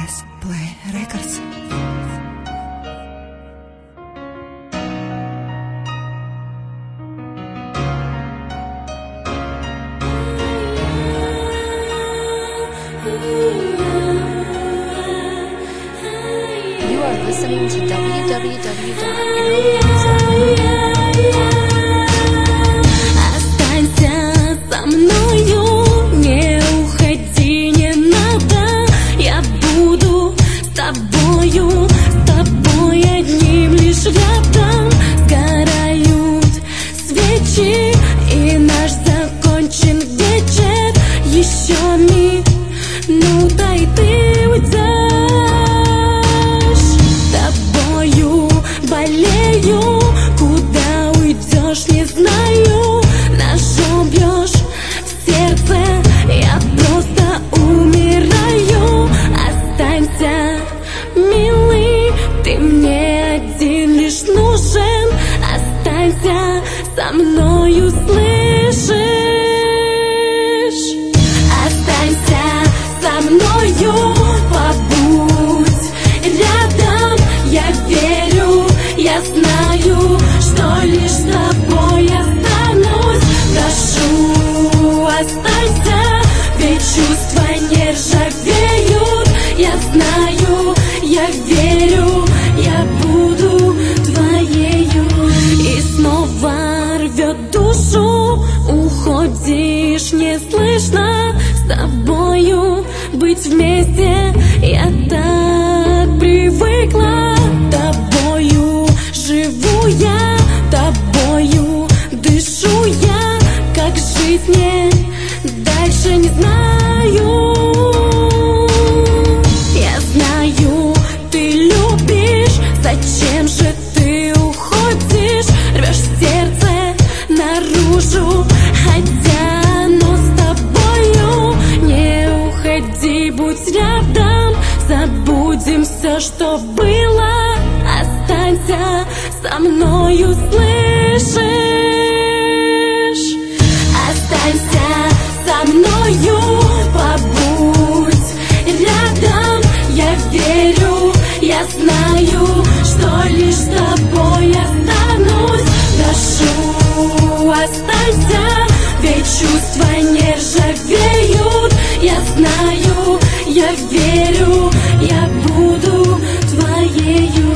Press Play Records. You are listening to www.arrowmusic.com. Останься со мною, не уходи, не надо. Я буду с тобою одним лишь рядом. Сгорают свечи, и наш закончен вечер. Еще миг, ну дай ты уйдешь. Тобою болею, куда уйдешь, не знаю. Ножом бьешь в сердце, я просто умираю. Останься, милый, ты мне один лишь нужен. Останься со мною, слышишь? Останься со мною, побудь рядом. Я верю, я знаю, что лишь с тобой останусь. Прошу, останься, ведь чувства не ржавеют. Я знаю, я верю, я буду твоею. И снова рвет душу, уходишь неслышно. С тобою быть вместе я так привыкла. Тобою живу я, тобою дышу я. Как жить мне дальше, не знаю. Я знаю, ты любишь, зачем же ты уходишь? Рвешь сердце наружу, хотя оно с тобою. Не уходи, будь рядом, забудем все, что было. Останься со мною, слышишь? Останься со мною, побудь рядом. Я верю, я знаю, что лишь с тобой останусь. Прошу, останься, ведь чувства не ржавеют. Я знаю, я верю, я буду твоею.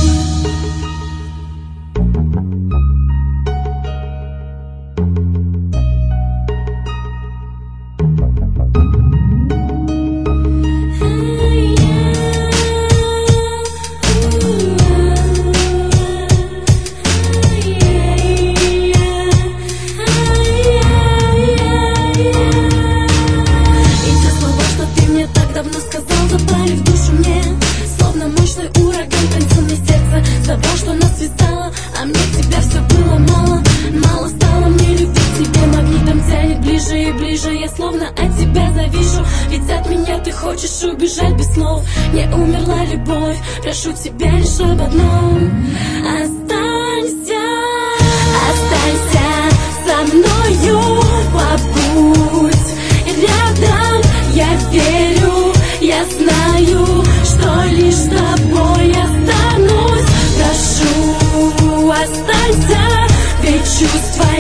Запали в душу мне, словно мощный ураган, концом мне сердце. Забрал, что нас связало, а мне тебя все было мало. Мало стало мне любить тебя, магнитом тянет ближе и ближе. Я словно от тебя завишу, ведь от меня ты хочешь убежать без слов. Не умерла любовь, прошу тебя лишь об одном. Останься, останься со мною, побудь рядом. Я верю, я знаю, что лишь с тобой останусь. Прошу, останься, ведь чувства